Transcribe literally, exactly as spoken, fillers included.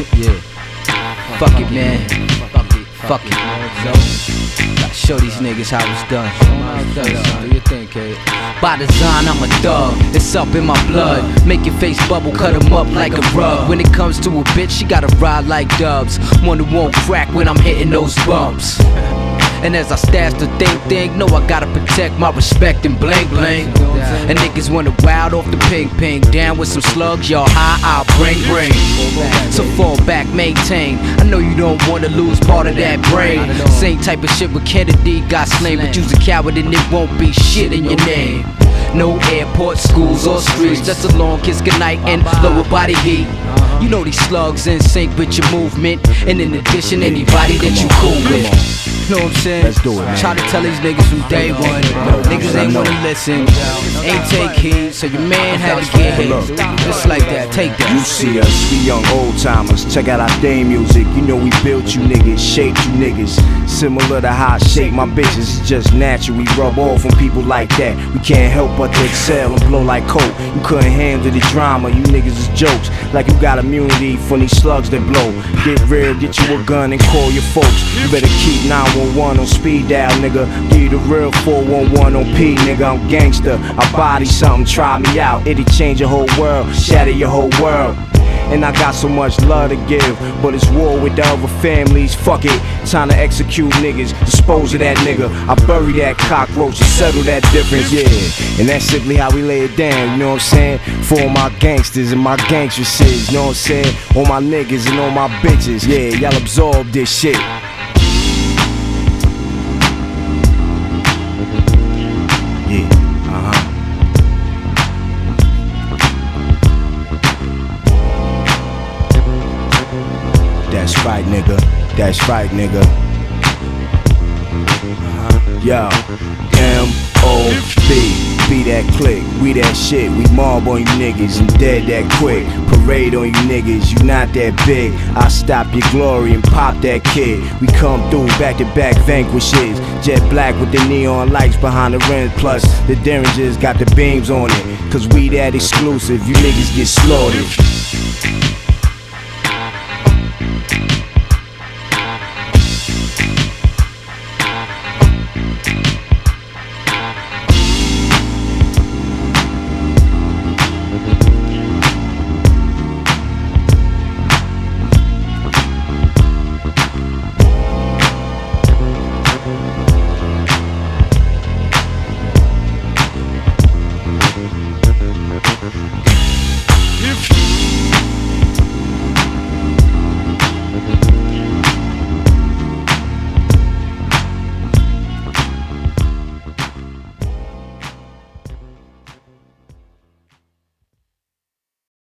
Yeah. Fuck it, man. Fuck it. Gotta show these niggas how it's done. Do your thing, kid. By design, I'm a thug. It's up in my blood. Make your face bubble, cut 'em up like a rug. When it comes to a bitch, she gotta ride like dubs. One who won't crack when I'm hitting those bumps. And as I stash the thing thing, know I gotta protect my respect and bling bling. And niggas wanna wild off the ping ping. Down with some slugs, y'all high, I'll bring bring. So fall back, maintain. I know you don't wanna lose part of that brain. Same type of shit with Kennedy got slain, but you's a coward and it won't be shit in your name. No airport, schools or streets, just a long kiss goodnight and lower body heat. You know these slugs in sync with your movement, and in addition anybody that you cool with. You know what I'm saying? Let's do it, man. Try to tell these niggas from day one. Niggas ain't wanna listen, ain't take heed, so your man had to get hit. Just like that, take that. You see us, we young old timers. Check out our theme music. You know we built you niggas, shaped you niggas. Similar to how I shape my bitches, it's just natural. We rub off on people like that. We can't help but to excel and blow like coke. You couldn't handle the drama, you niggas is jokes. Like you got immunity from these slugs that blow. Get real, get you a gun and call your folks. You better keep nine one one on speed dial, nigga. Give you the real four one one on P, nigga. I'm gangster. I body something, try me out. It'll change your whole world, shatter your whole world. And I got so much love to give, but it's war with the other families. Fuck it, time to execute niggas, dispose of that nigga. I bury that cockroach and settle that difference, yeah. And that's simply how we lay it down, you know what I'm saying? For all my gangsters and my gangstresses, you know what I'm saying? All my niggas and all my bitches, yeah, y'all absorb this shit. Yeah, uh-huh. That's right, nigga. That's right, nigga. Uh-huh. Yo, M O B, be that click, we that shit. We mob on you niggas and dead that quick. Parade on you niggas, you not that big. I stop your glory and pop that kid. We come through back to back vanquishes. Jet black with the neon lights behind the rims. Plus the Derringers got the beams on it. Cause we that exclusive, you niggas get slaughtered.